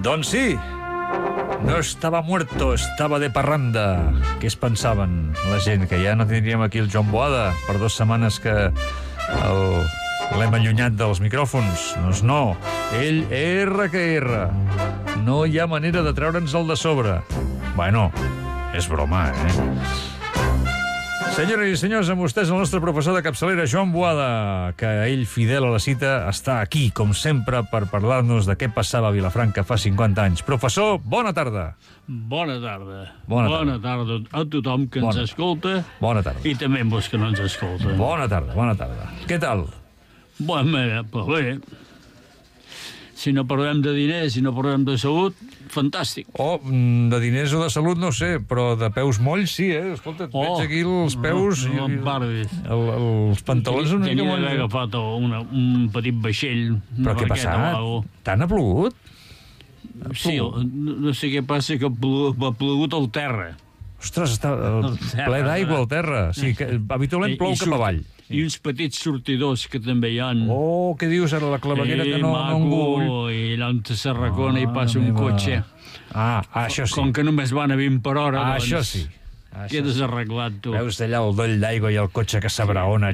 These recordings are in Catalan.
Doncs sí, no estava muerto, estava de parranda. Què es pensaven la gent? Que ja no tindríem aquí el Joan Boada per 2 setmanes que l'hem allunyat dels micròfons. Doncs no, ell erra que erra. No hi ha manera de treure'ns el de sobre. Bueno, és broma, Senyores i senyors, amb vostès el nostre professor de capçalera, Joan Boada, que ell, fidel a la cita, està aquí, com sempre, per parlar-nos de què passava a Vilafranca fa 50 anys. Professor, bona tarda. Bona tarda. Bona tarda a tothom que ens escolta. Bona tarda. I també a els que no ens escolta. Bona tarda. Què tal? Bé, bé. Si no parlem de diners, si no parlem de salut, fantàstic. De diners o de salut no sé, però de peus molls sí, Escolta, et veig aquí els peus... No em parlis. Els pantalons una mica molls. Tenia d'haver agafat un petit vaixell. Però què ha passat? Tant ha plogut? Sí, no sé què passa, que ha plogut al terra. Ostres, està ple d'aigua al terra. Sí, que habitualment plou cap avall. I uns petits sortidors que també hi ha. Què dius ara, la claveguera que no engull? I allà on s'arracona i passa un cotxe. Això sí. Com que només van a 20 per hora, doncs... Això sí. Quedes arreglat, tu. Veus d'allà el doll d'aigua i el cotxe que s'abraona.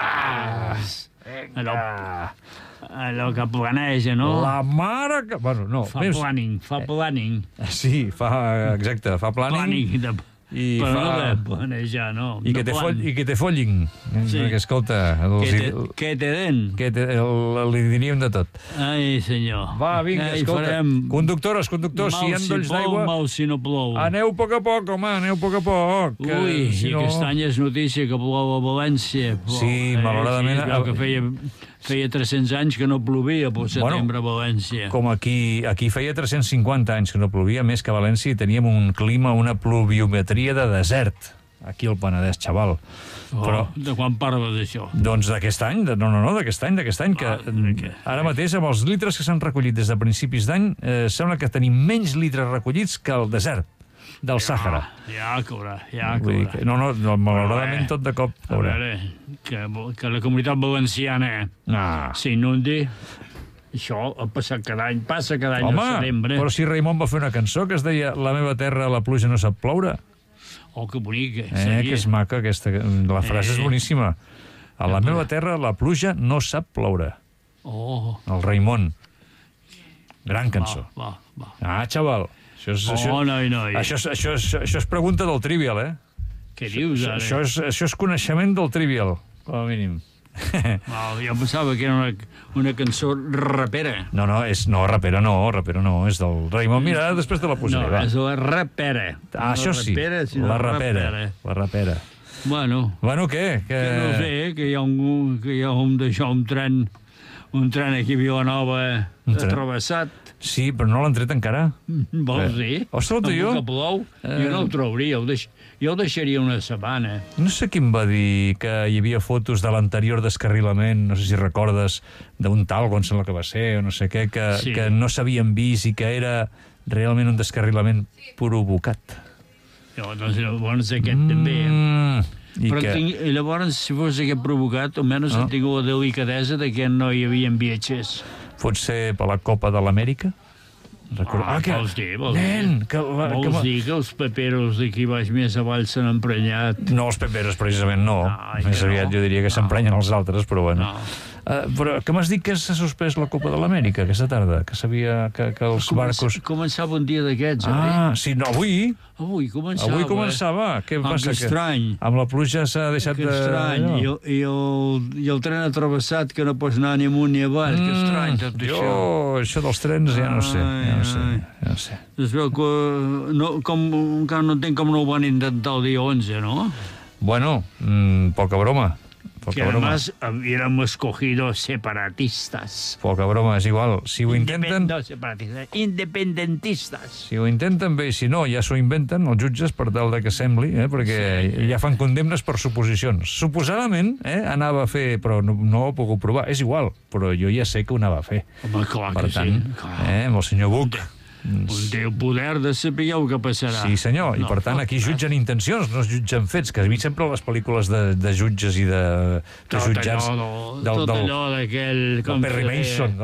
Allò que planeja, no? La mare que... Bueno, no. Fa planning. Sí, exacte, fa planning. Però no de planejar, no. I que te follin. Perquè, escolta... Que te den. Li diríem de tot. Ai, senyor. Va, vinga, escolta. Conductors, si hi ha dolls d'aigua... Mal si no plou. Aneu a poc a poc, home, aneu a poc a poc. Ui, i aquest any és notícia que plou a València. Sí, malauradament... Que feia 300 anys que no plovia pel setembre a València. Com aquí feia 350 anys que no plovia, més que a València, i teníem un clima, una pluviometria de desert. Aquí al Penedès, xaval. Però, de quan parles d'això? Doncs d'aquest any, d'aquest any, que ara mateix, amb els litres que s'han recollit des de principis d'any, sembla que tenim menys litres recollits que el desert del Sàhara. Ja caurà. No, malauradament tot de cop. A veure, que la comunitat valenciana s'inundi, això ha passat cada any, passa cada any al setembre. Però si Raimon va fer una cançó que es deia La meva terra, la pluja no sap ploure. Que bonica. Que és maca aquesta, la frase és boníssima. A la meva terra, la pluja no sap ploure. El Raimon. Gran cançó. Xaval. Això és pregunta del Trivial, Què dius, ara? Això és coneixement del Trivial, com a mínim. Jo pensava que era una cançó rapera. No, rapera no, és del Raimon. Mira, després de la posaré. No, és la rapera. Això sí, la rapera. Bueno, què? Que no sé, que hi ha un tren aquí a Vilanova atravessat. Sí, però no l'han tret encara. Vols dir? Ostres, jo? Que plou, jo no el trauria, jo el deixaria una setmana. No sé qui em va dir que hi havia fotos de l'anterior descarrilament, no sé si recordes, d'un Talgo, em sembla que va ser, o no sé què, que no s'havien vist i que era realment un descarrilament provocat. Llavors aquest també. Però llavors, si fos aquest provocat, almenys he tingut la delicadesa de que no hi havia viatgers. Potser per la Copa de l'Amèrica? Vols dir que els peperos d'aquí baix més avall s'han emprenyat? No, els peperos precisament no. Més aviat jo diria que s'emprenyen els altres, però bueno. Però que m'has dit que s'ha suspès la Copa de l'Amèrica aquesta tarda? Que sabia que els barcos... Començava un dia d'aquests, sí, no, avui. Avui començava. Què passa? Que estrany. Amb la pluja s'ha deixat de... Que estrany. I el tren atravessat que no pots anar ni amunt ni avall. Que estrany tot això. Això dels trens ja no sé. Es veu que encara no entenc com no ho van intentar el dia 11, no? Bueno, poca broma. Que además hubiéramos escogido separatistas. Poca broma, és igual. Si ho intenten... No, separatistas, independentistas. Si ho intenten bé, si no, ja s'ho inventen els jutges per tal de que sembli, perquè ja fan condemnes per suposicions. Suposadament anava a fer, però no ho he pogut provar. És igual, però jo ja sé que ho anava a fer. Home, clar per que tant, sí. Amb el senyor Buch. Un té el poder de saber el que passarà. Sí, senyor, i per tant aquí jutgen intencions, no es jutgen fets, que a mi sempre les pel·lícules de jutges i de jutjats... Tot allò d'aquell... Del Perry Mason,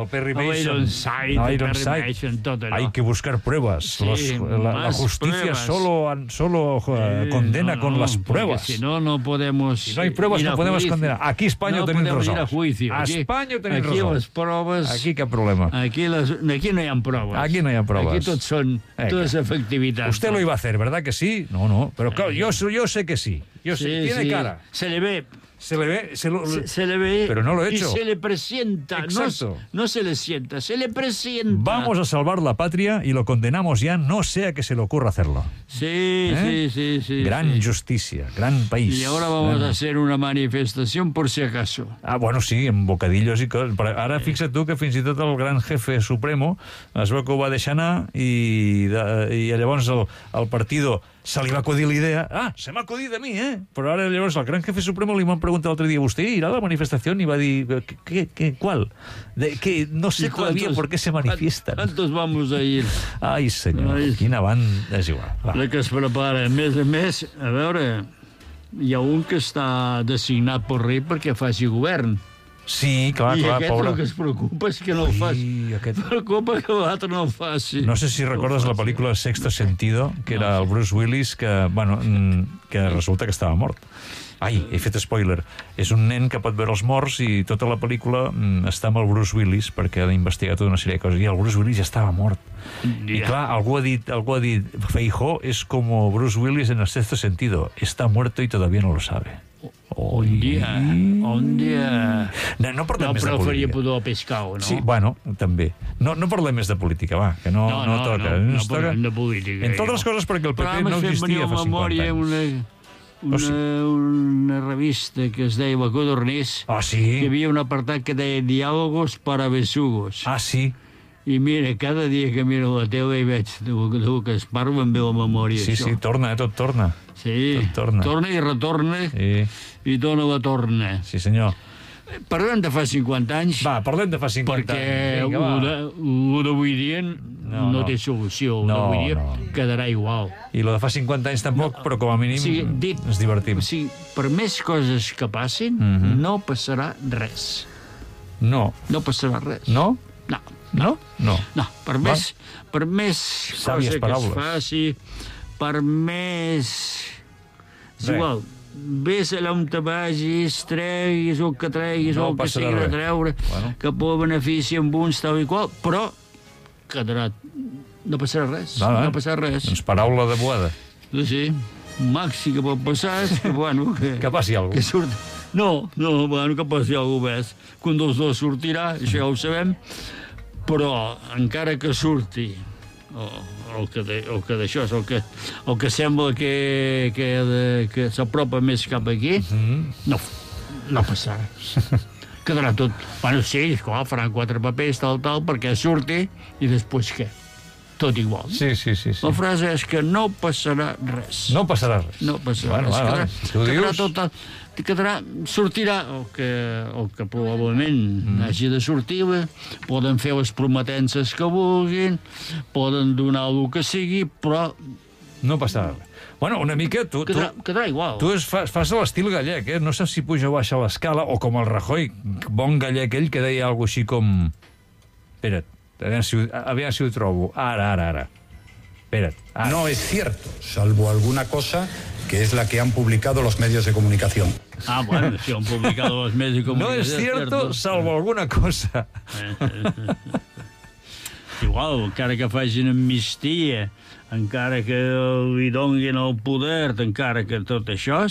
tot allò. Hay que buscar pruebas. La justicia solo condena con las pruebas. Si no, no podemos... Si no hay pruebas, no podemos condenar. Aquí a Espanya ho tenim resolt. A Espanya ho tenim resolt. Aquí les proves... Aquí cap problema. Aquí no hi ha proves. Aquí no hi ha proves. Aquí tot són totes efectivitats. Usted lo iba a hacer, ¿verdad que sí? No, pero claro, yo sé que sí. Yo sé, tiene cara. Se le ve. Se le ve, se le ve, pero no lo he hecho. Y se le presenta. Exacto. No se le sienta, se le presenta. Vamos a salvar la patria y lo condenamos ya, no sea que se le ocurra hacerlo. Sí. Gran justicia, gran país. Y ahora vamos a hacer una manifestación por si acaso. Bueno, sí, en bocadillos i coses. Ara fixa't tu que fins i tot el gran jefe supremo es veu que ho va deixar anar i llavors el partido se li va acudir la idea. Se m'ha acudit a mi, Però ara llavors el gran jefe supremo li van preguntar l'altre dia, ¿usted irá a la manifestación? Y va a dir, ¿cuál? No sé todavía por qué se manifiestan. ¿Cuántos vamos a ir? Ai, senyor, quina banda, és igual. La que es prepara. A més, a veure, hi ha un que està designat pel rei perquè faci govern. Sí, clar, I pobre. el que es preocupa és que no el faci. Preocupa que l'altre no el faci. No sé si recordes la pel·lícula Sexto Sentido, que era el Bruce Willis, que resulta que estava mort. Ai, he fet spoiler. És un nen que pot veure els morts i tota la pel·lícula està amb el Bruce Willis perquè ha d'investigar tota una sèrie de coses. I el Bruce Willis ja estava mort. I clar, algú ha dit, Feijóo és com Bruce Willis en el Sexto Sentido. Está muerto y todavía no lo sabe. Un dia. No parlem més de política. Però faria pudor a Pescao, no? Sí, bueno, també. No parlem més de política, va, que no toca. No parlem de política. En totes les coses perquè el PP no existia fa 50 anys. Una revista que es deia La Codornís. Sí? Hi havia un apartat que deia Diàlogos para besugos. Sí? I mira, cada dia que miro la tele i veig del que es parla em ve la memòria. Sí, torna, tot torna. Sí, torna i retorna i dona la torna. Sí, senyor. Parlem de fa 50 anys. Va, parlem de fa 50 anys. Perquè el d'avui dia no té solució. El d'avui dia quedarà igual. I el de fa 50 anys tampoc, però com a mínim ens divertim. O sigui, per més coses que passin, no passarà res. No. No passarà res. No? No. No. Per més cosa que es faci, per més... És igual. Ves allà on te vagis, treguis el que treguis, el que sigui de treure, que pot benefici amb uns tal i qual, però quedarà... No passarà res. No passarà res. Doncs paraula de Boada. Sí. Màxim que pot passar és que, bueno... Que passi alguna cosa. No, que passi alguna cosa. Que un dels dos sortirà, això ja ho sabem, però encara que surti el que d'això és el que sembla que s'apropa més cap aquí, no passarà. Quedarà tot... Bueno, sí, esclar, faran 4 papers, tal, perquè surti, i després què? Tot igual. Sí. La frase és que no passarà res. No passarà res. No passarà res. Quedarà tot... sortirà el que probablement hagi de sortir, poden fer les prometences que vulguin, poden donar el que sigui, però... No passarà res. Bueno, una mica... Quedarà igual. Tu fas l'estil gallec, No sé si puja o baixa l'escala, o com el Rajoy, bon gallec, ell que deia alguna així com... Espera't, aviam si ho trobo. Ara. Espera't. No es cierto, salvo alguna cosa que es la que han publicado los medios de comunicación. Bueno, si han publicado los medios de comunicación... No es cierto, salvo alguna cosa. Igual, encara que facin amnistia, encara que li donguin el poder, encara que tot això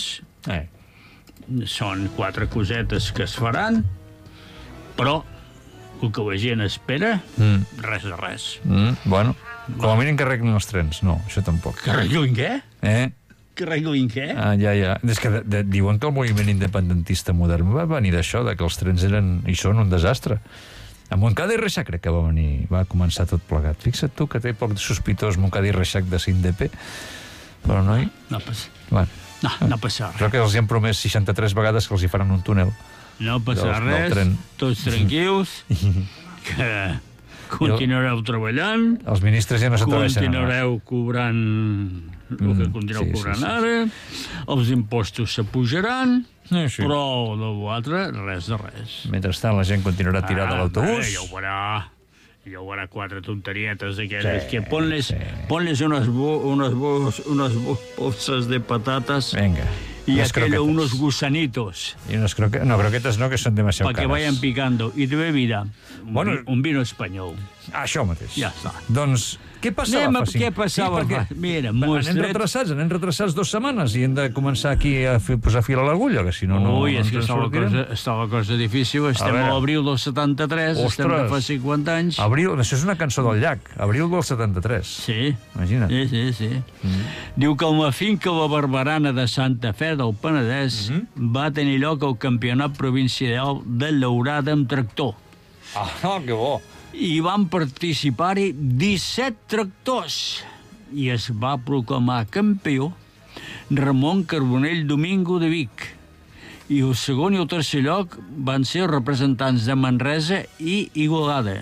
són 4 cosetes que es faran, però el que la gent espera, res de res. Bueno, com a mínim que arreglin els trens. No, això tampoc. Que arreglin què? Que arreglin què? Ja. És que diuen que el moviment independentista modern va venir d'això, que els trens eren i són un desastre. A Montcada i Reixac crec que va començar tot plegat. Fixa't tu que té poc sospitós Montcada i Reixac de CNDP, però no hi... No passarà res. Crec que els hi han promès 63 vegades que els hi faran un túnel. No passarà res, tots tranquils, continuareu treballant, Els ministres ja no s'atreveixen. continuareu cobrant el que continueu cobrant ara, els impostos s'apujaran, Sí. però de l'altre, res de res. Mentrestant, la gent continuarà tirada a l'autobús. Ja ho veurà quatre tonterietes aquelles, que ponles unes bolsas de patatas Vinga. y unes aquello croquetes. unos gusanitos I unes croquetes. No, croquetes no, que són demasiado para que cares. vayan picando. Y de bebida, Bueno. un vino español. Això mateix. Ja està. Doncs, què passava Anem a- fa 5? què passava fa- mira, anem retrasats 2 setmanes i hem de començar aquí a posar fil a l'agulla, que si no, no... Ui, és no que ens en sortirem. està la cosa difícil. Estem veure. a l'abril del 73, estem de Ostres. fa 50 anys. Abril, això és una cançó del llac. Abril del 73. Sí. Imagina't. Sí. Diu que a la finca La Barberana de Santa Fe del Penedès va tenir lloc el campionat provincial de llaurada amb tractor. Ah, que bo. I van participar-hi 17 tractors. I es va proclamar campió Ramon Carbonell Domingo de Vic. I el segon i el tercer lloc van ser els representants de Manresa i Igualada.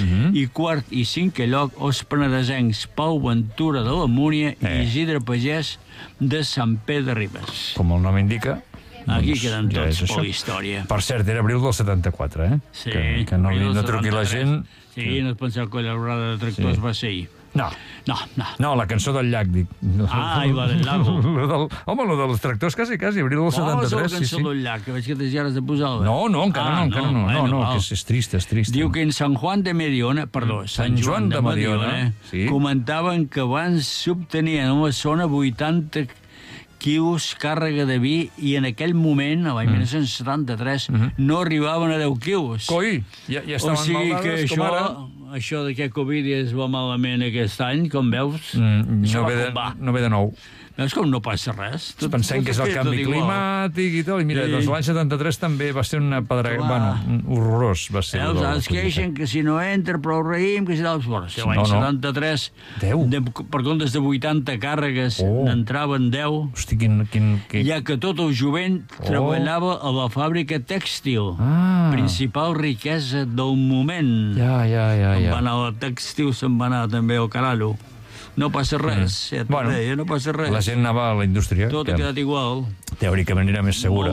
I quart i cinquè lloc els penedesencs Pau Ventura de la Múnia i Isidre Pagès de Sant Pere de Ribes. Com el nom indica... Aquí doncs, queden ja tots és això. per la història. Per cert, era abril del 74, eh? Sí, Que no, abril del no truqui la 73. gent... Sí, no et penseu que la llaurada de tractors va ser ahir. No, No. la cançó del llac, dic. Ah, i va del lago. Home, lo dels tractors quasi, abril del Oh, és 73, la sí, cançó sí. del llac, que veig que ja has de posar-la. No, encara no, val. que és trist, és trist. Diu que en Sant Juan de Mediona, Sant Joan de Mediona, sí. comentaven que abans s'obtenien en la zona 80 quilos càrrega de vi i en aquell moment, a l'any 1973, no arribaven a 10 quilos. Coi, ja O estaven sigui que maldades, com ara... això de que Covid es va malament aquest any, com veus, això No ve de nou. veus com no passa res? Pensem que és el canvi climàtic i tal, i mira, doncs l'any 73 també va ser una pedra... Bueno, horrorós va ser. Veus, es queixen que si no entra prou raïm, que si tal... Si l'any 73, 10. per comptes de 80 càrregues, n'entraven 10, Hosti, quin... ja que tot el jovent treballava a la fàbrica tèxtil, principal riquesa del moment. Ja. Va anar al tèxtil, se'n va anar també al carallo. No passa res, Bueno, no passa res. La gent anava a la indústria, Tot ha que quedat igual. teòricament era més segura.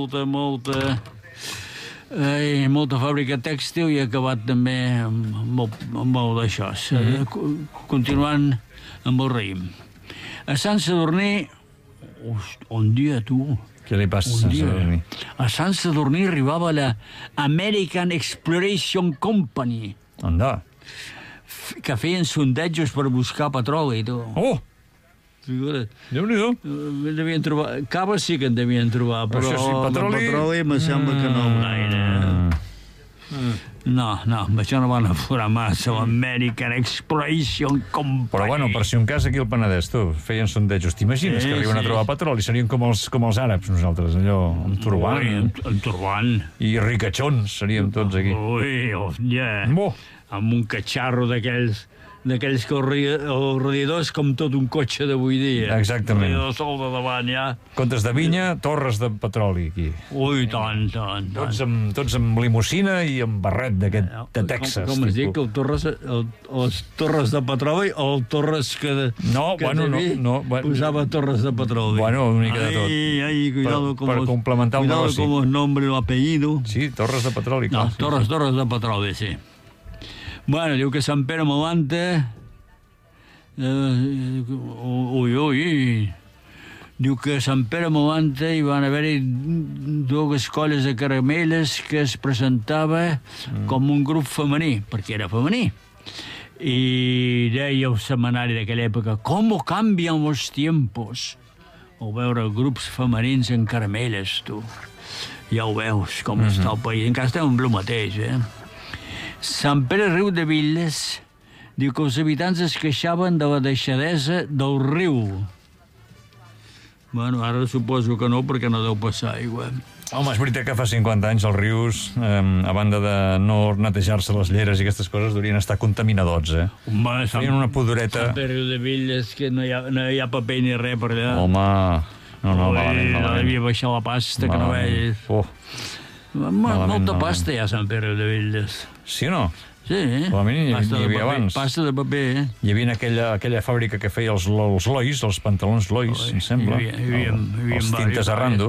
Molta fàbrica tèxtil i ha acabat també amb molt d'això. Continuant amb el raïm. A Sant Sadurní... Un dia, tu... Què li passa a Sant Sadurní? A Sant Sadurní arribava la American Exploration Company, Anda. que feien sondejos per buscar petroli, tu. Oh! Figura't. Déu-n'hi-do. Devien trobar... Cava sí que en devien trobar, però això sí, petroli me sembla que no gaire. No, amb això no van aflorar massa l'American Exploration Company. Però bueno, per si un cas aquí al Penedès, tu, feien sondejos. T'imagines que arriben a trobar petroli? Serien com els àrabs, nosaltres, allò, amb turbant. Ui, amb turbant. I ricachons, seríem tots aquí. Ui, Bo. amb un catxarro d'aquells que el radiador és com tot un cotxe d'avui dia. Exactament. El radiador sol de davant, ja. Comptes de vinya, torres de petroli, aquí. Ui, tant. Tots amb limusina i amb barret d'aquest de Texas. Com es diu, que les torres de petroli o el torres que posava torres de petroli? Bueno, una mica de tot. Ai, cuidado per complementar el negoci. Cuidado con el nombre y el apellido. Sí, torres de petroli. No, clar, torres de petroli, sí. Bueno, diu que Sant Pere Malanta... Diu que a Sant Pere Malanta hi van haver-hi dues colles de caramelles que es presentava com un grup femení, perquè era femení. I deia el setmanari d'aquella època, «Com canvien los tiempos?» O veure grups femenins en caramelles, tu. Ja ho veus, com està el país. Encara estem amb el mateix, Sant Pere Riu de Villes diu que els habitants es queixaven de la deixadesa del riu. Bueno, ara suposo que no, perquè no deu passar aigua. Home, és veritat que fa 50 anys els rius, a banda de no netejar-se les lleres i aquestes coses, durien estar contaminadors, Home, Feien una pudoreta... Sant Pere Riu de Villes, que no hi ha paper ni res per allà. Home, no, malament. No devia baixar la pasta, que no veies. Molta pasta hi ha a Sant Pere de Velles. Sí o no? Sí, Com a mínim hi havia abans. Pasta de paper, Hi havia aquella fàbrica que feia els Lois, els pantalons Lois, em sembla. Hi havia els tintes Arrando.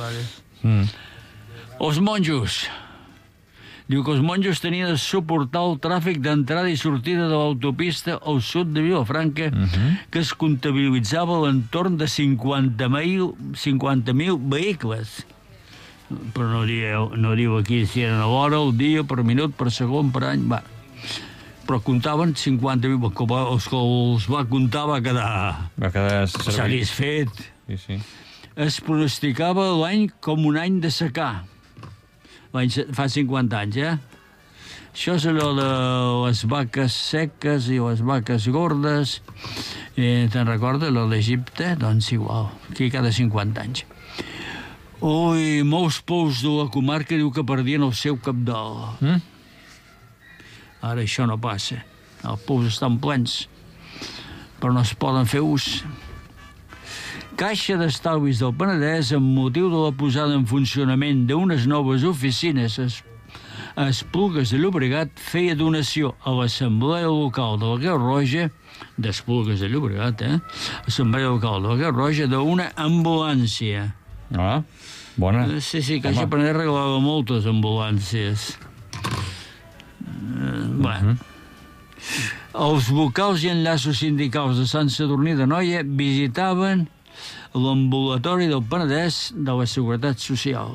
Els monjos. Diu que els monjos tenien de suportar el tràfic d'entrada i sortida de l'autopista al sud de Vilafranca, que es comptabilitzava a l'entorn de 50.000 vehicles. Però no diu aquí si eren a l'hora, al dia, per minut, per segon, per any. Va. Però comptaven 50.000. Els que els va comptar va quedar satisfet. Sí. Es pronosticava l'any com un any de secà. Fa 50 anys, Això és allò de les vaques seques i les vaques gordes. Te'n recordes, allò d'Egipte? Doncs igual, aquí cada 50 anys. Ui, molts pous de la comarca diu que perdien el seu cabdal. Ara això no passa. Els pous estan plens, però no es poden fer ús. Caixa d'Estalvis del Penedès, amb motiu de la posada en funcionament d'unes noves oficines a Esplugues de Llobregat, feia donació a l'Assemblea Local de la Creu Roja, d'Esplugues de Llobregat, Assemblea Local de la Creu Roja, d'una ambulància. Ah, bona. Sí, Caixa Penedès regalava moltes ambulàncies. Els vocals i enllaços sindicals de Sant Sadurní d'Anoia visitaven l'ambulatori del Penedès de la Seguretat Social.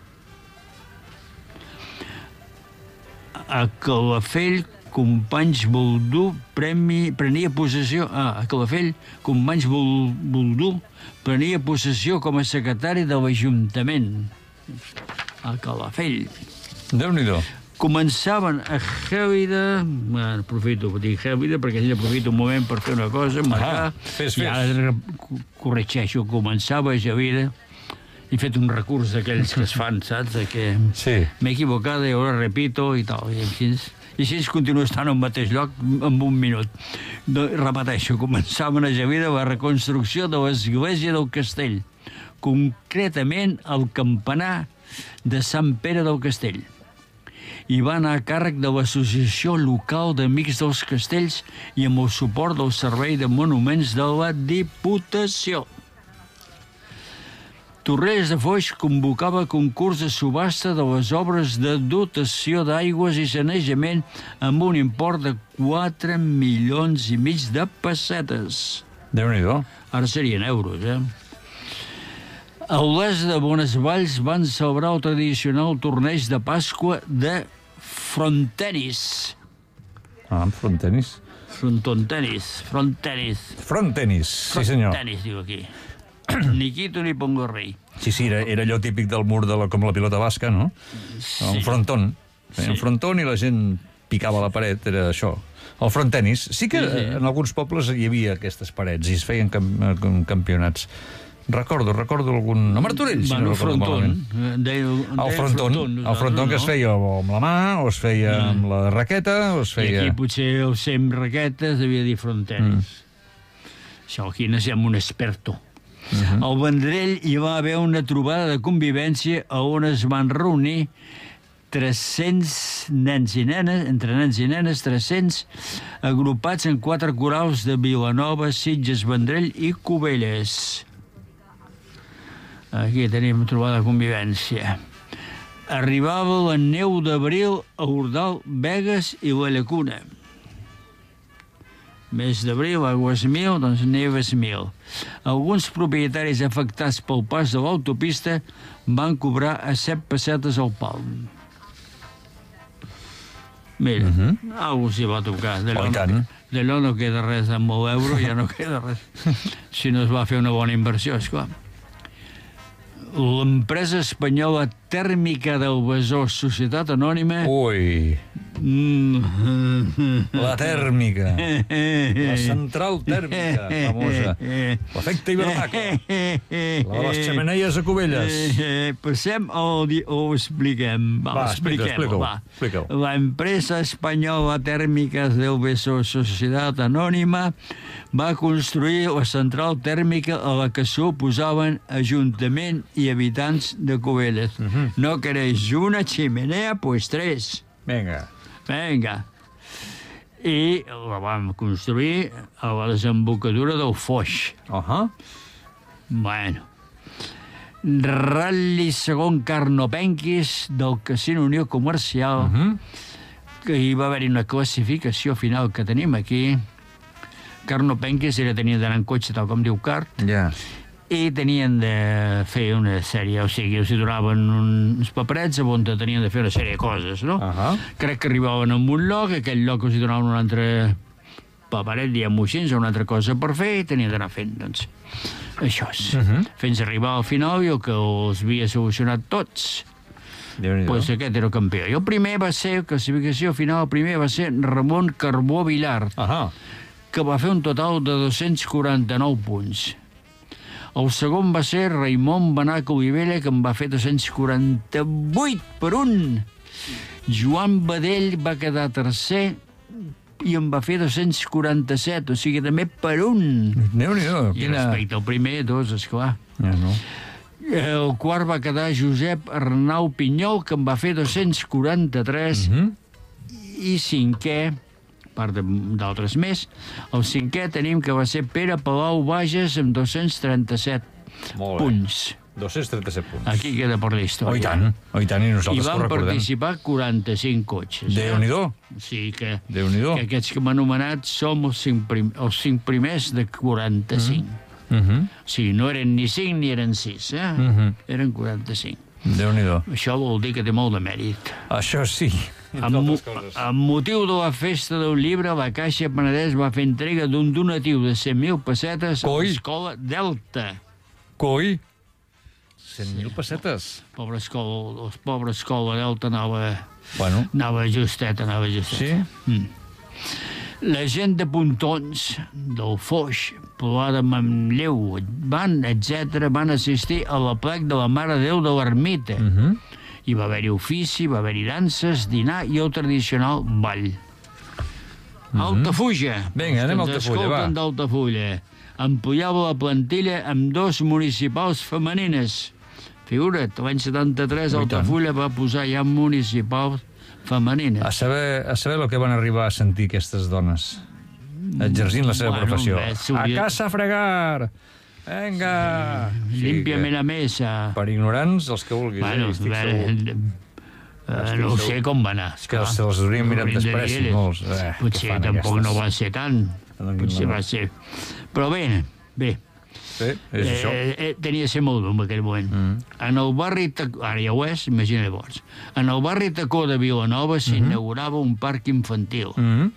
A Calafell, Companys Boldú prenia possessió... A Calafell, Companys Boldú prenia possessió com a secretari de l'Ajuntament. A Calafell. Déu-n'hi-do. Començaven a Gèlida... Aprofito per dir Gèlida, perquè ell aprofita un moment per fer una cosa, marcar... Fes. I ara corregeixo, començava a Gèlida. He fet un recurs d'aquells que es fan, saps? Que sí. M'he equivocat i ara repito i tal. I així continua estant al mateix lloc en un minut. Repeteixo, començaven a Gèlida la reconstrucció de l'església del Castell, concretament el campanar de Sant Pere del Castell. I va anar a càrrec de l'Associació Local d'Amics dels Castells i amb el suport del Servei de Monuments de la Diputació. Torrelles de Foix convocava concurs de subhasta de les obres de dotació d'aigües i sanejament amb un import de 4,5 milions de pessetes. Déu-n'hi-do. Ara serien euros, A Olesa de Bonesvalls van celebrar el tradicional torneig de Pasqua de frontenis. Frontenis. Frontenis, sí senyor. Frontenis, diu aquí. Ni quito ni pongo rei. Sí, era allò típic del mur com la pilota basca, no? Sí. Un frontón. Un frontón i la gent picava a la paret, era això. El frontenis. Sí que en alguns pobles hi havia aquestes parets i es feien campionats. Recordo algun... A Martorell, si no recordo malament. El frontón que es feia amb la mà, o es feia amb la raqueta, o es feia... I aquí potser el 100 raquetes devia dir frontenis. Això aquí necessitem un experto. Al Vendrell hi va haver una trobada de convivència on es van reunir 300 nens i nenes, entre nens i nenes, 300, agrupats en 4 corals de Vilanova, Sitges, Vendrell i Cubelles. Aquí tenim trobada de convivència. Arribava la neu d'abril a Ordal, Begues i la Llacuna. Mes d'abril, aigües 1000, doncs neves 1000. Alguns propietaris afectats pel pas de l'autopista van cobrar a 7 pessetes al palm. Mira, algú s'hi va tocar. D'allò no queda res, amb l'euro ja no queda res. Si no es va fer una bona inversió, esclar. L'empresa espanyola Tèrmica del Besòs, Societat Anònima, La tèrmica. La central tèrmica, famosa. L'efecte hivernacle. La de les xemeneies a Cubelles. Passem o expliquem? Va, explica-ho. La empresa espanyola Tèrmiques del Besòs Societat Anònima va construir la central tèrmica a la que s'oposaven Ajuntament i habitants de Cubelles. No quereix una ximenea, pues 3. Vinga. I la vam construir a la desembocadura del Foix. Bueno. Ral·li segon Carnopenquis del Casino Unió Comercial, que hi va haver una classificació final que tenim aquí. Carnopenquis tenia d'anar en cotxe, tal com diu Cart, i tenien de fer una sèrie, o sigui, els donaven uns paperets on tenien de fer una sèrie de coses, no? Crec que arribaven a un lloc, aquell lloc els donaven un altre paperet, diguem-ho així, una altra cosa per fer, i tenien d'anar fent, doncs, això és. Fins a arribar al final, jo que els havia solucionat tots, doncs aquest era el campió. I el primer va ser, classificació final, el primer va ser Ramon Carbó Vilar, que va fer un total de 249 punts. El segon va ser Raimon Benac Olivella, que en va fer 248 per 1. Joan Badell va quedar tercer i en va fer 247, o sigui, també per 1. Déu-n'hi-do. I respecte al primer, 2, esclar. El quart va quedar Josep Arnau Pinyol, que en va fer 243, i cinquè, a part d'altres més, el cinquè tenim que va ser Pere Palau Bages amb 237 punts. 237 punts. Aquí queda per la història. I tant, i nosaltres ho recordem. I van participar 45 cotxes. Déu-n'hi-do. Sí, que aquests que hem anomenat som els 5 primers de 45. O sigui, no eren ni 5 ni eren 6, eren 45. Déu-n'hi-do. Això vol dir que té molt de mèrit. Això sí. Amb motiu de la festa del llibre, la Caixa Penedès va fer entrega d'un donatiu de 100.000 pessetes a l'escola Delta. Coi? 100.000 pessetes? Pobra escola Delta anava justeta. Sí? La gent de Pontons, del Foix, Poblada de Manlleu, etc., van assistir a l'aplec de la Mare de Déu de l'Ermita. Hi va haver-hi ofici, va haver-hi danses, dinar i el tradicional ball. Altafulla. Vinga, anem a Altafulla, va. Escolten d'Altafulla. Ampliava la plantilla amb 2 municipals femenines. Figura't, l'any 73 Altafulla va posar ja municipals femenines. A saber el que van arribar a sentir aquestes dones, exercint la seva professió. A casa a fregar! Vinga! Límpiame la mesa. Per ignorants, els que vulguis. No sé com va anar. És que se'ls haurien mirat després, molts. Potser tampoc no va ser tant. Potser va ser... Però bé. Sí, és això. Tenia de ser molt dur en aquell moment. En el barri... Ara ja ho és, imagina llavors. En el barri Tacó de Vilanova s'inaugurava un parc infantil.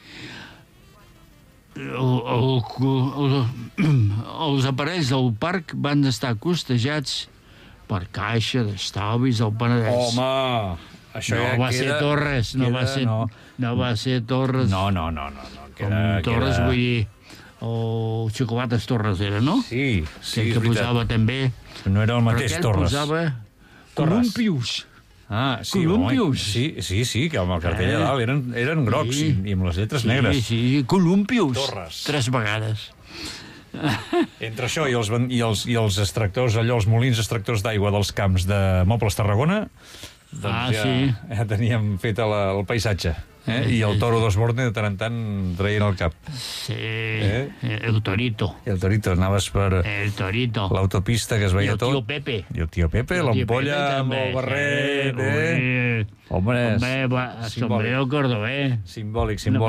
Els aparells del parc van estar costejats per Caixa d'Estalvis del Penedès. Home, això ja va ser Torres, no va ser Torres. No. Torres, vull dir, o Xocolates Torres era, no? Sí, que posava també... No era el mateix Torres. Però aquell posava Columpius. Sí, Columpius. Sí, que amb el cartell a dalt eren grocs i amb les lletres negres. Sí, Columpius. Torres. 3 vegades. Entre això i els extractors, allò, els molins extractors d'aigua dels camps de Mobles Tarragona, doncs ja teníem fet el paisatge. I el toro d'Osborne de tant en tant traient el cap. Sí, el Torito. El Torito, anaves per l'autopista que es veia tot. I el tio Pepe, l'ampolla amb el barret, Home, sombrero cordobés. Simbòlic. No,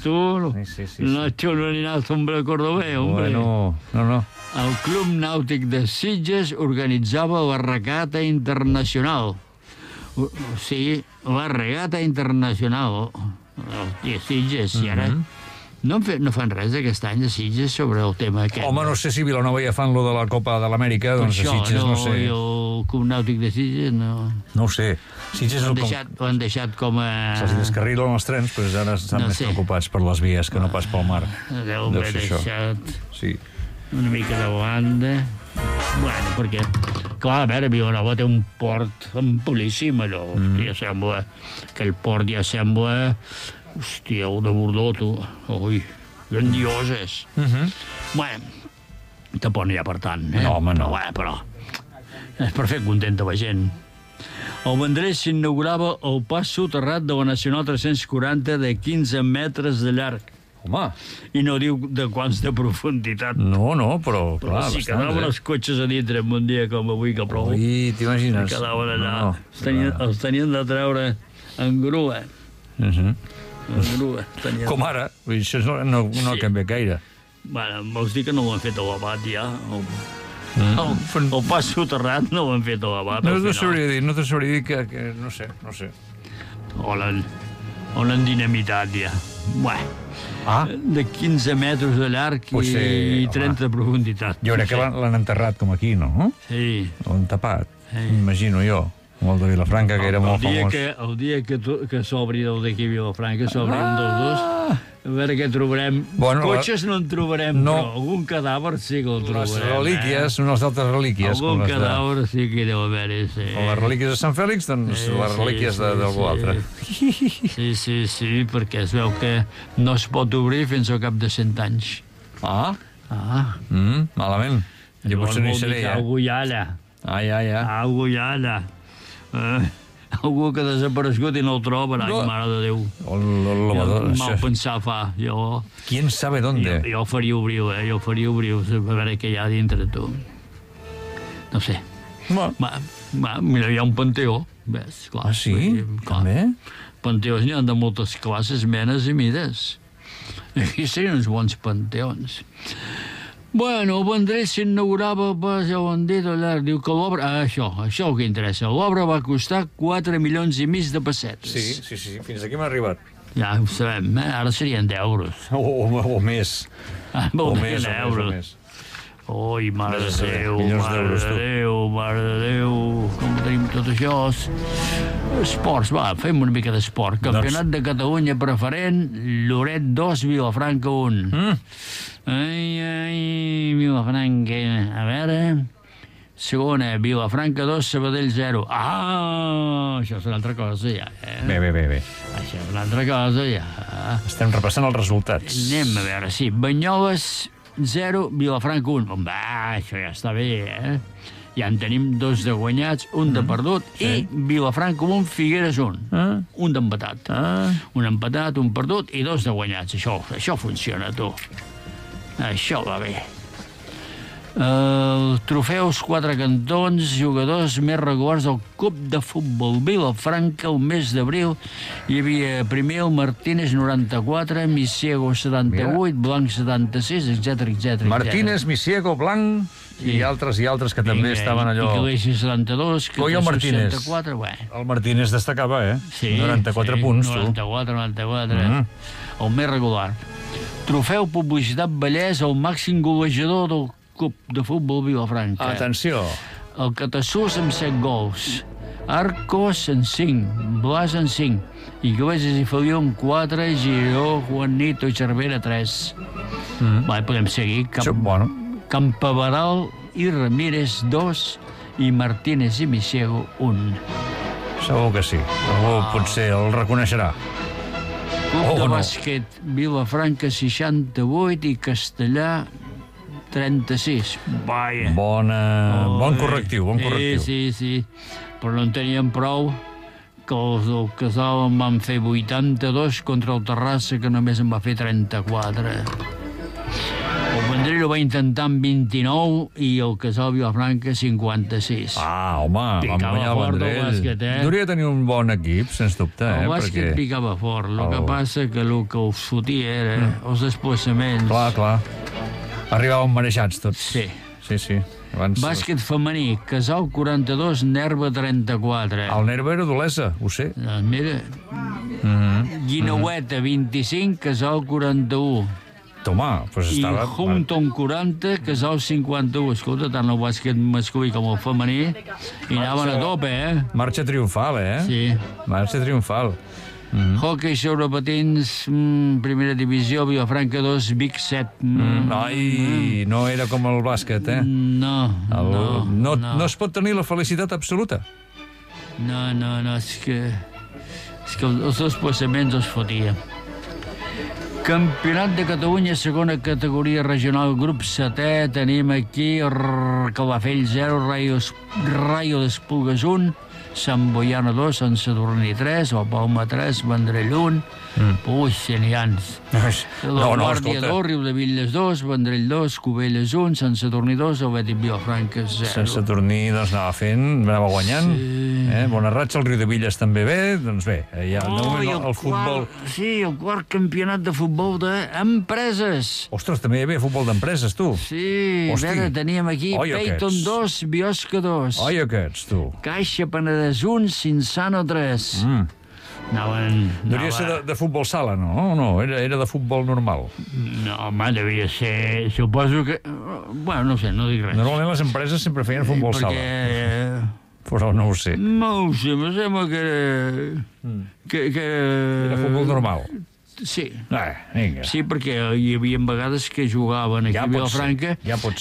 xulo ni nada, sombrero cordobés, hombre. Bueno, no. El Club Nàutic de Sitges organitzava la regata internacional. O sigui, la regata internacional de Sitges, i ara No fan res aquest any a Sitges sobre el tema aquest. Home, no sé si Vilanova ja fan lo de la Copa de l'Amèrica, doncs a Sitges no sé. I el Club Nàutic de Sitges no... No ho sé. Sitges Ho han deixat com a... Se'ls descarrilen els trens, però ara estan més preocupats per les vies que no pas pel mar. Deu haver deixat una mica de banda. Bueno, perquè, clar, a veure, Vilanova té un port amplíssim, allò. Hòstia, sembla... Aquell port ja sembla... Hòstia, el de Bordó, tu. Ui, grandioses. Bueno, tampoc no hi ha per tant, eh? No, home, no. Però és per fer contenta la gent. Al Vendrell s'inaugurava el pas soterrat de la Nacional 340 de 15 metres de llarg. Home. I no diu de quants de profunditat. No, però clar, si quedaven els cotxes a dintre en un dia com avui que plou. Ui, t'imagines? Quedaven allà. Els tenien de treure en grua. En grua. Com ara. Això no ha canviat gaire. Bueno, vols dir que no ho han fet a l'abat ja? El pas soterrat no ho han fet a l'abat. No t'ho sabria dir que no sé. O l'han dinamitat ja. De 15 metres de llarg i 30 de profunditat. Jo crec que l'han enterrat com aquí, no? Sí. L'han tapat, m'imagino jo. O el de Vilafranca, que era molt famós. El dia que s'obri el d'aquí a Vilafranca, s'obri un dels dos, a veure què trobarem. Cotxes no en trobarem, però algun cadàver sí que el trobarem. Les relíquies, unes altres relíquies. Algun cadàver sí que deu haver-hi, sí. O les relíquies de Sant Fèlix, doncs les relíquies d'algú altre. Sí, perquè es veu que no es pot obrir fins al cap de 100 anys. Malament. Jo potser no hi seré, ja. Algú hi ha allà. Algú hi ha allà. Algú que ha desaparegut i no el troba, ai, mare de Déu. Mal pensar fa, jo... ¿Quién sabe dónde? Jo faria obrir, a veure què hi ha dintre tu. No sé. Mira, hi ha un panteó, ves, clar. Sí? També? Panteons n'hi ha de moltes classes, menes i mides. Aquí serien uns bons panteons. Bueno, el Vendrell s'inaugurava, ja ho han dit, diu que l'obra... Això el que interessa. L'obra va costar 4,5 milions de pessetes. Sí, fins aquí m'ha arribat. Ja ho sabem, ara serien d'€. O més. O més. Ui, mare de Déu, com tenim tot això? Esports, fem una mica d'esport. Campionat de Catalunya preferent, Lloret 2, Vilafranca 1. Ai, Vilafranca, a veure... Segona, Vilafranca 2, Sabadell 0. Això és una altra cosa, ja. Bé. Això és una altra cosa, ja. Estem repassant els resultats. Anem a veure, sí. Banyoles 0, Vilafranca 1. Això ja està bé, Ja en tenim 2 de guanyats, 1 de perdut, i Vilafranca 1, Figueres 1. Un d'empatat. Un empatat, 1 perdut i 2 de guanyats. Això funciona, tu. Això va bé. Trofeus, 4 cantons, jugadors més regulars del Club de Futbol Vilafranca el mes d'abril. Hi havia primer el Martínez, 94, Misiego, 78, Blanc, 76, etc. Martínez, Misiego, Blanc i altres que també estaven allò... I Iglesias, 72, i el Martínez. 64, El Martínez destacava, Sí. 94 punts, tu. 94. El més regular. Trofeu Publicitat Vallès, el màxim golejador del Club de Futbol Vilafranca. Atenció. El Catassús amb 7 gols. Arcos en 5. Blas en 5. Iglesias i Feliu amb 4. Giró, Juanito i Cervera 3. Podem seguir. Campaveral i Ramírez 2 i Martínez i Misiego 1. Segur que sí. Algú potser el reconeixerà. Club de bàsquet Vilafranca 68 i Castellà 36. Bon correctiu. Sí. Però no en teníem prou que els del Casal en van fer 82 contra el Terrassa, que només en va fer 34. El Vendrell ho va intentar amb 29 i el Casal Vilafranca 56. Home, vam guanyar el Vendrell. Bàsquet, Hauria de tenir un bon equip, sens dubte. El bàsquet picava fort. El que passa que el que us fotia era els desplaçaments. Clar. Arribaven marejats tots. Sí. Bàsquet femení, Casal 42, Nerva 34. El Nerva era d'Olesa, ho sé. Mira, Guineueta, 25, Casal, 41. Toma, doncs I estava... Hunton, 40, Casal, 51. Escolta, tant el bàsquet masculí com el femení, i anaven a tope, Marxa triomfal, Sí. Marxa triomfal. Hockey sobre patins, primera divisió, Vilafranca 2, Vic 7. Ai, no era com el bàsquet, No es pot tenir la felicitat absoluta. No, és que els desplaçaments els fotia. Campionat de Catalunya, segona categoria regional, grup 7è, tenim aquí Calafell 0, Rayo d'Esplugues 1, Sant Boiana 2, Sant Sadurní 3, el Palma 3, Vendrell 1, ui, senians. La Guàrdia 2, Riu de Villes 2, Vendrell 2, Cubelles 1, Sant Sadurní 2, el Betis Vilafranca 0. Sant Sadurní, doncs, anava guanyant. Bona ratxa, el Riu de Villes també bé. Doncs bé, ja el futbol... Sí, el quart campionat de futbol d'empreses. Ostres, també hi havia futbol d'empreses, tu. Sí, a veure, teníem aquí Peyton 2, Biosca 2. Oi, aquests, tu. Caixa Penedès 1, Cinsano 3. Devia ser de futbol sala, no? No, era de futbol normal. No, home, devia ser... Suposo que... Bueno, no sé, no dic res. Normalment les empreses sempre feien futbol sala. Però no ho sé. No ho sé, em sembla que era futbol normal. Sí. Vinga. Sí, perquè hi havia vegades que jugaven aquí a Vilafranca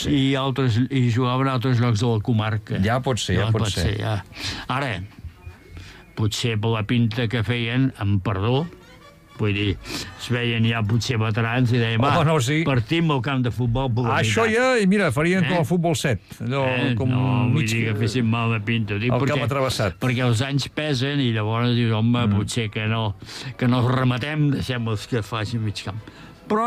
i jugaven a altres llocs de la comarca. Ja pot ser. Ara, potser per la pinta que feien, amb perdó, vull dir, es veien ja potser veterans i deien, partim al camp de futbol per la meitat. Això ja, i mira, farien com el futbol 7. No, vull dir que fessin mal de pinta. El camp atrevessat. Perquè els anys pesen i llavors dius, home, potser que no els rematem, deixem els que facin mig camp. Però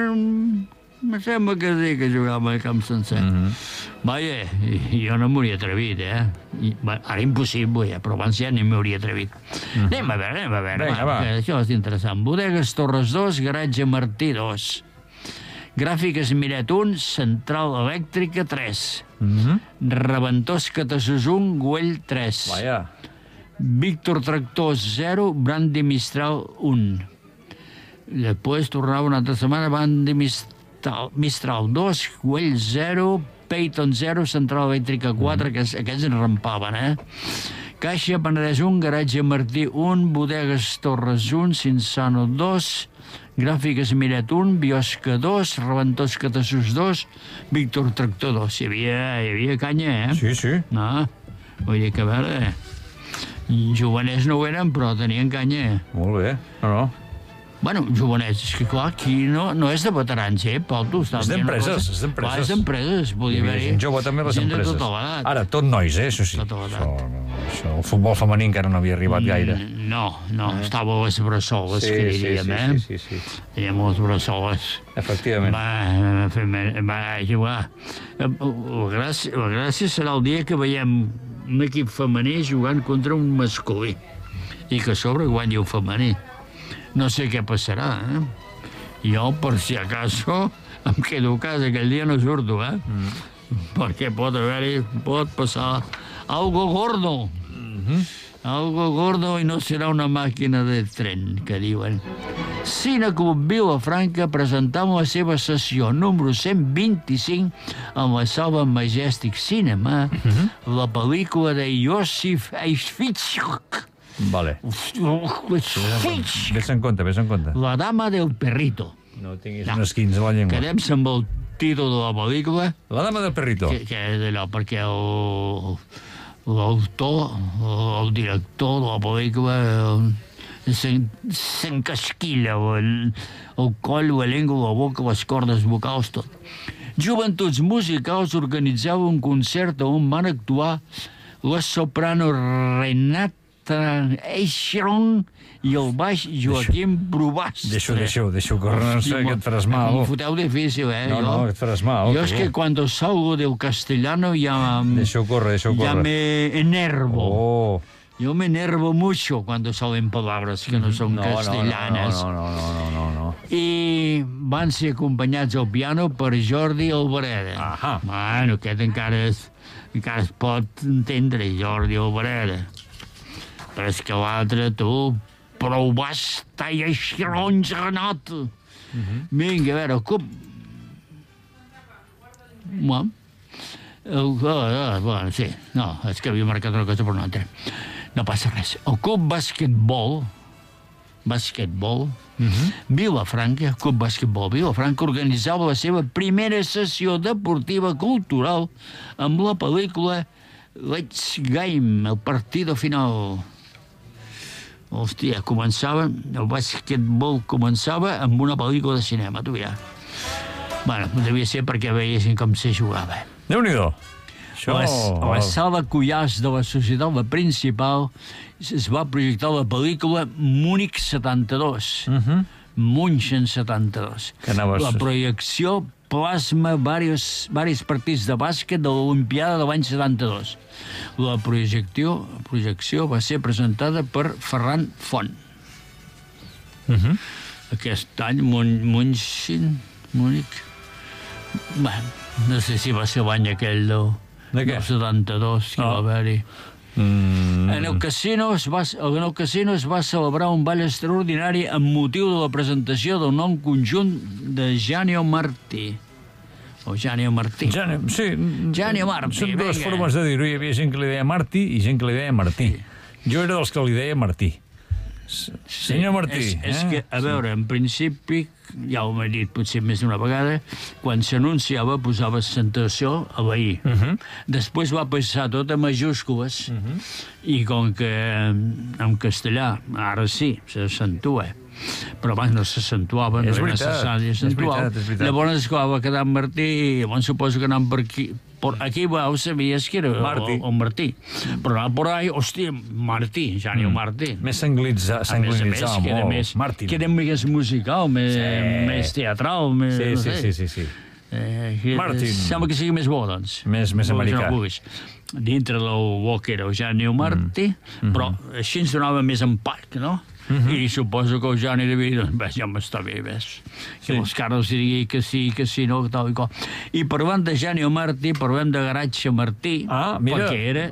em sembla que sí que jugàvem al camp sencer. Vaja, jo no m'hauria atrevit, Ara impossible, però abans ja ni m'hauria atrevit. Anem a veure, va. Això és interessant. Bodegues Torres 2, Garatge Martí 2. Gràfiques Miret 1, Central Elèctrica 3. Reventós Catassos 1, Güell 3. Vaja. Víctor Tractors 0, Brandi Mistral 1. Després tornava una altra setmana, Brandi Mistral 2, Güell 0, Peyton 0, Central Elèctrica 4, aquests en rampaven, Caixa Penedès 1, Garatge Martí 1, Bodegues Torres 1, Cinsano 2, Gràfiques Miret 1, Biosca 2, Reventós Catassos 2, Víctor Tractor 2. Hi havia canya, Sí. No, vull dir que, a veure, joveners no ho eren, però tenien canya. Molt bé, no. Bueno, jovenets, és que clar, aquí no és de veterans, Pol, tu estàs... És d'empreses, Clar, és d'empreses, podria haver-hi. Gent jove també les empreses. Gent de tota l'edat. Ara, tot nois, això sí. Tota l'edat. Això, el futbol femení encara no havia arribat gaire. No, estava a les bressoles, que diríem, Sí. Teníem les bressoles. Efectivament. Va jugar. La gràcia serà el dia que veiem un equip femení jugant contra un masculí i que a sobre guanyi el femení. No sé què passarà, Jo, per si acaso, em quedo a casa aquell dia, no surto, Perquè pot passar algo gordo. Algo gordo i no serà una màquina de tren, que diuen. Cineclub Vilafranca presentava la seva sessió número 125 amb la sala Majestic Cinema, la pel·lícula de Josif Eichfitschuk. Vale. Ves en compte. La dama del perrito. No tinguis unes 15 a la llengua. Quedem-se amb el títol de la pel·lícula. La dama del perrito. Que és allò, perquè l'autor, el director de la pel·lícula s'encasquilla el coll, la llengua, la boca, les cordes vocals, tot. Joventuts Musicals organitzava un concert on van actuar la soprano Renata Eichron i el baix Joaquim Brubastre. Deixo córrer, no sé, que et faràs mal. M'ho foteu difícil, No, que et faràs mal. Yo es que cuando salgo del castellano ya... Deixo córrer. Ya me enervo. Oh. Yo me enervo mucho cuando salen palabras que no son castellanes. No. I van ser acompanyats al piano per Jordi Albareda. Bueno, aquest encara es pot entendre, Jordi Albareda. Però és que l'altre, tu, però ho va estar i així ronzanat. Vinga, a veure, com... Bueno, sí, no, és que havia marcat una cosa per una altra. No passa res. El Club Basquetbol, Vilafranca, Club Basquetbol Vilafranca, organitzava la seva primera sessió deportiva cultural amb la pel·lícula Let's Game, el partido final. Hòstia, el basquetbol començava amb una pel·lícula de cinema, tu ja. Bueno, devia ser perquè veiessin com se jugava. Déu-n'hi-do. A la sala Cuyàs de la Societat Principal es va projectar la pel·lícula Múnich 72. München 72. La projecció plasma varis partits de bàsquet de l'Olimpiada de l'any 72. La projecció va ser presentada per Ferran Font. Aquest any, Múnich... Bueno, no sé si va ser l'any aquell del 72, que va haver-hi. En el casino es va celebrar un ball extraordinari amb motiu de la presentació del nou conjunt de Janio Martí. O Janio Martí. Janio Martí. Són dues formes de dir-ho. Hi havia gent que li deia Martí i gent que li deia Martí. Jo era dels que li deia Martí. Senyor Martí. És que, a veure, en principi, ja ho m'he dit potser més d'una vegada, quan s'anunciava posava accentuació a la I. Després va passar tot a majúscules i com que en castellà ara sí, s'accentua, però abans no s'accentuava, no era necessari accentuar. Llavors, esclar, va quedar en Martí i llavors suposo que anant per aquí ho sabies que era el Martí. Però anava por ahí, hòstia, Martí, Janio Martí. Més s'anglinitzava molt. Que era més musical, més teatral. Sí. Martin. Sembla que sigui més bo, doncs. Més americà. Dintre del que era el Janio Martí, però així ens donava més empac, no? I suposo que el Jani devia dir, doncs, ja m'està bé, ves. Que els cares digui que sí, no, tal i qual. I parlant de Janio Martí, parlem de Garatge Martí, perquè era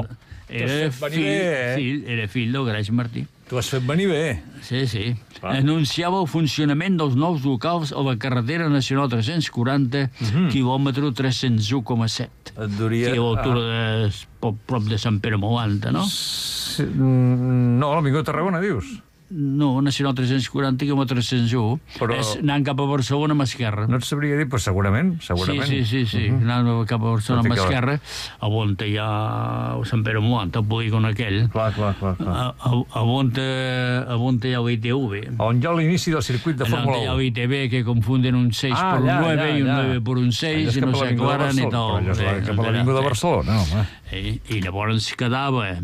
fill del Garatge Martí. Tu has fet venir bé. Sí. Anunciava el funcionament dels nous locals a la carretera nacional 340, quilòmetre 301,7. Que a l'altura de prop de Sant Pere Molanta, no? No, a l'Avinguda Tarragona, dius? No, Nacional 340, quilòmetre 301. És anant cap a Barcelona amb esquerra. No et sabria dir, però segurament. Sí. Anant cap a Barcelona amb esquerra, on hi ha Sant Pere Molanta, el polígon aquell. Clar. On hi ha l'ITV. On hi ha l'inici del circuit de Fórmula 1. On hi ha l'ITV, que confunden un 6 per un 9 i un 9 per un 6, i no s'aclaren i tal. Allò és cap a l'Avinguda de Barcelona, home. I llavors quedava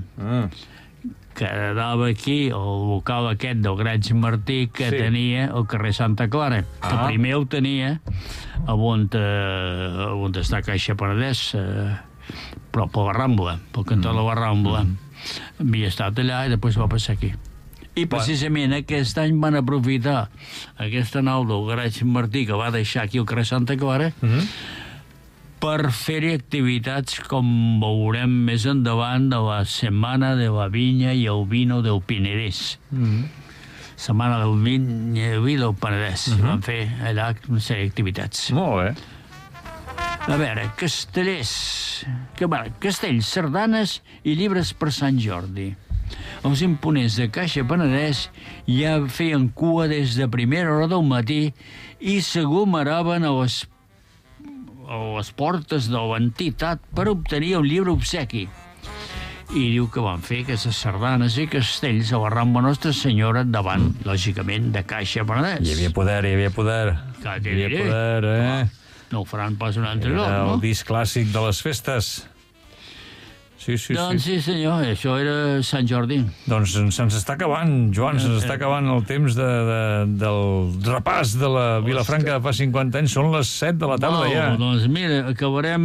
aquí el local aquest del Garatge Martí que tenia el carrer Santa Clara, que primer el tenia on està Caixa Penedès, prop a la Rambla, pel cantó de la Rambla. Havia estat allà i després va passar aquí. I precisament aquest any van aprofitar aquesta nau del Garatge Martí que va deixar aquí el carrer Santa Clara per fer-hi activitats com veurem més endavant de la Setmana de la Vinya i el Vino del Penedès. Setmana del Vino i el Vi del Penedès. Van fer allà una sèrie d'activitats. Molt bé. A veure, castells, sardanes i llibres per Sant Jordi. Els imponents de Caixa Penedès ja feien cua des de primera hora del matí i s'aglomeraven a les portes de l'entitat per obtenir un llibre obsequi. I diu que van fer aquestes sardanes i castells a la Rambla Nostra Senyora davant, lògicament, de Caixa Penedès. Hi havia poder. Clar, t'hi diré. No ho faran pas un altre lloc, no? El disc clàssic de les festes. Doncs sí, senyor, això era Sant Jordi. Doncs se'ns està acabant, Joan, se'ns està acabant el temps del repàs de la Vilafranca de fa 50 anys. Són les 7 de la tarda ja. Doncs mira, acabarem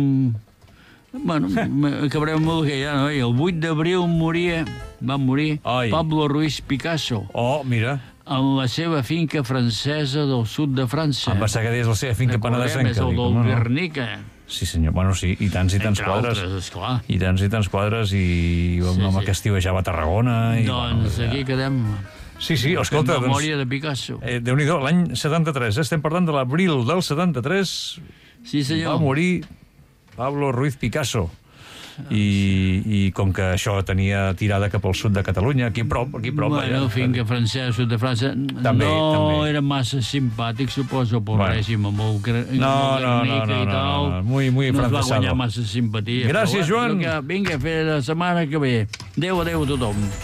amb el que ja, no? El 8 d'abril va morir Pablo Ruiz Picasso. Mira. En la seva finca francesa del sud de França. Em va ser que deies la seva finca penedesenca. És el del Guernica. Sí, senyor. Bueno, sí, i tants Entre quadres. altres, esclar. I tants quadres, i un home que estivejava a Tarragona. Doncs aquí quedem. Sí, escolta, En memòria de Picasso. Déu-n'hi-do, l'any 73, estem parlant de l'abril del 73, Sí, senyor. va morir Pablo Ruiz Picasso. I com que això tenia tirada cap al sud de Catalunya, aquí a prop. Bueno, finca francès, sud de França, també. era massa simpàtic, suposo, pel règim, amb el Guernica i tal. Muy no es va francesado. guanyar massa simpatia. Gràcies, Joan. Vinga, a fer la setmana que ve. Adéu a tothom.